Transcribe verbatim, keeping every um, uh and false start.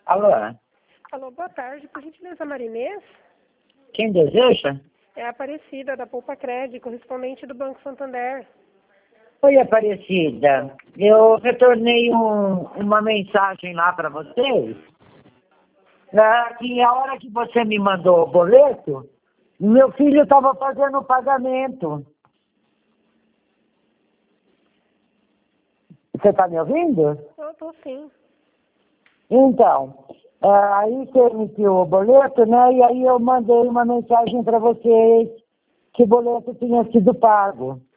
Alô? Alô, boa tarde. Por gentileza, Marinês? Quem deseja? É a Aparecida, da Poupa Cred, correspondente do Banco Santander. Oi, Aparecida. Eu retornei um- uma mensagem lá para vocês. É, que a hora que você me mandou o boleto, meu filho estava fazendo o pagamento. Você está me ouvindo? Eu tô sim. Então, é, aí você emitiu o boleto, né? E aí eu mandei uma mensagem para vocês que o boleto tinha sido pago.